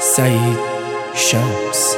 سعید شمس.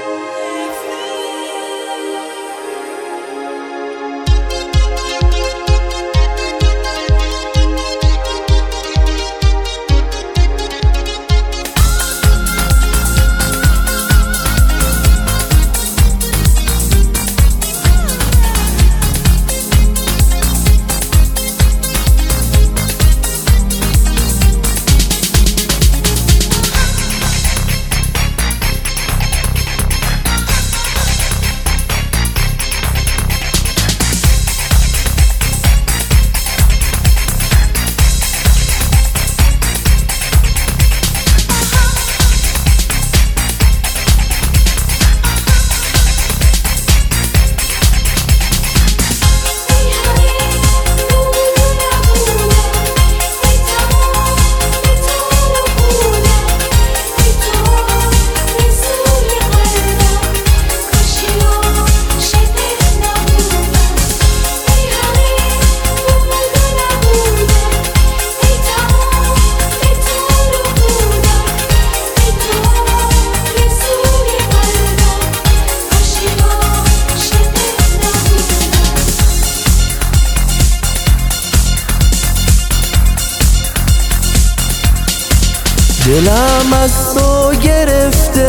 دلم از تو گرفته،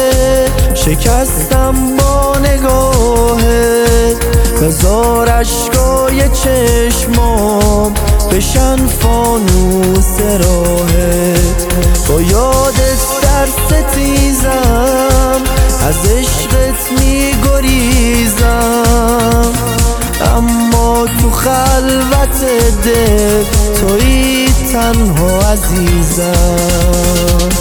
شکستم با نگاهت. بذار عشقای چشمام بشن فانوس راهت. با یادت در ستیزم، از عشقت میگریزم، اما تو خلوت دل تویی تنها عزیزم.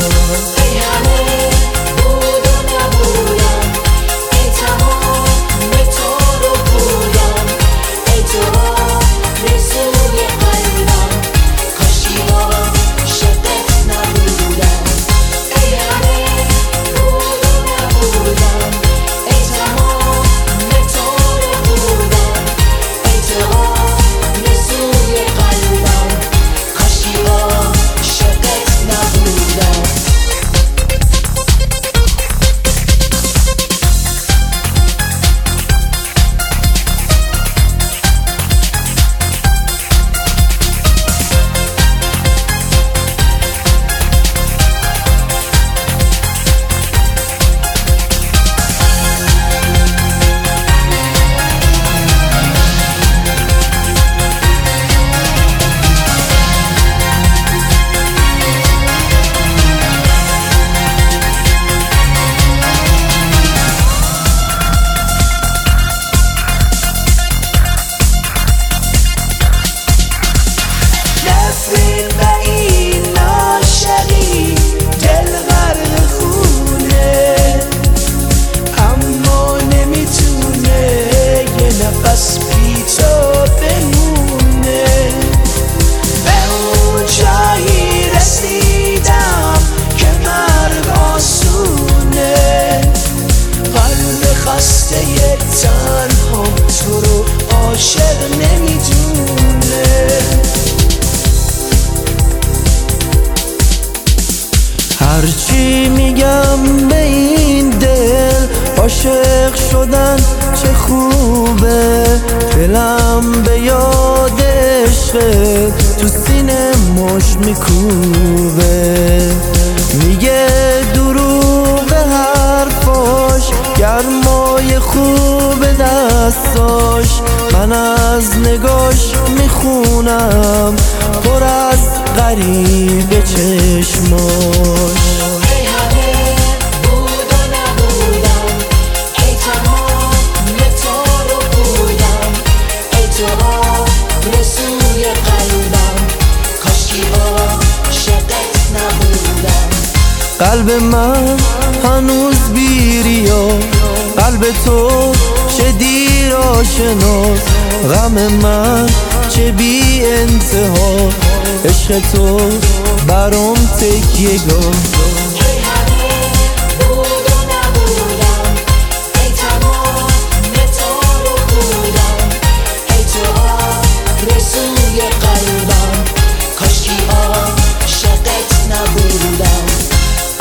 تنها تو رو عاشق نمیدونه. هرچی میگم به این دل، عاشق شدن چه خوبه. دلم به یاد عشقت تو سینه مش میکوبه. میگه دروغ حرفاش، گرمای خوب دستاش، من از نگاش میخونم پر از غریب چشماش. قلب من هنوز بیریا، قلب تو چه دیر آشناس. غم من چه بی انتها، عشق تو برام تکیه گاه.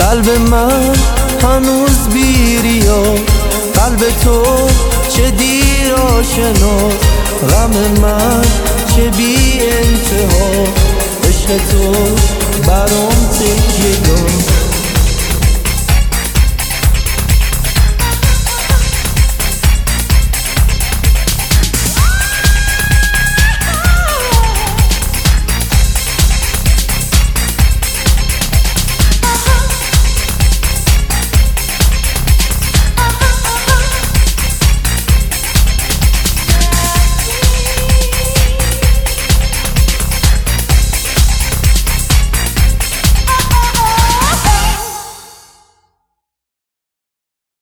قلب من هنوز بیریا، قلب تو چه دیر آشناس، غم من چه بی انتها، عشق تو برام